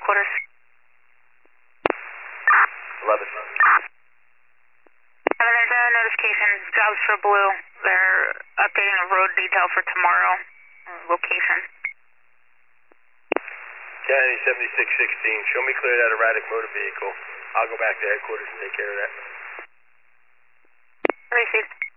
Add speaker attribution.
Speaker 1: headquarters.
Speaker 2: 11.
Speaker 1: There's a notification, jobs for Blue. They're updating a road detail for tomorrow. Location.
Speaker 2: Kennedy 7616, show me clear that erratic motor vehicle. I'll go back to headquarters and take care of that.
Speaker 1: Received.